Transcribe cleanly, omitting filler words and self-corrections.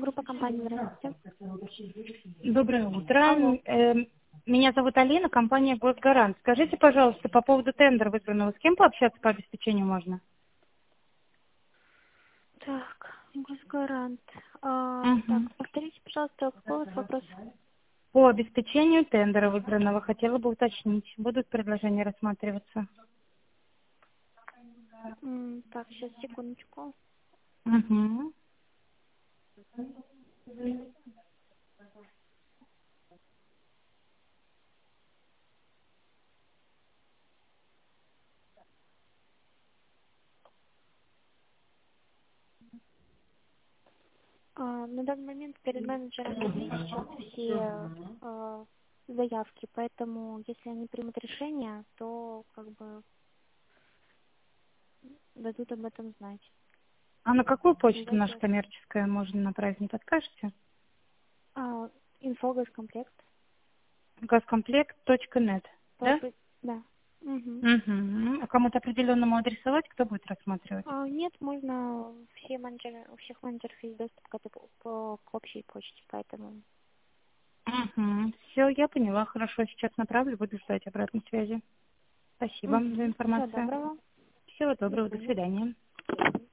Группа компании, здравствуйте. Доброе утро. Алло. Меня зовут Алина, компания «Госгарант». Скажите, пожалуйста, по поводу тендера выигранного, с кем пообщаться по обеспечению можно? Так, госгарант. Так, Мгм. повторите, пожалуйста, какой у вас вопрос? По обеспечению тендера выигранного хотела бы уточнить, будут предложения рассматриваться? Так, сейчас, секундочку. Мгм. На данный момент перед менеджером висит сейчас все заявки, поэтому если они примут решение, то как бы дадут об этом знать. А на какую почту наша Давайте. коммерческая можно направить, не подскажете? Инфо госкомплект. Газкомплект.нет, да? Да. Угу. Угу. А кому-то определенному адресовать, кто будет рассматривать? Нет, можно все менеджеры, у всех менеджеров есть доступ к, к общей почте, поэтому. Угу. Все, я поняла. Хорошо, сейчас направлю, буду ждать обратной связи. Спасибо за Всего информацию. доброго. Всего До доброго, до свидания. свидания.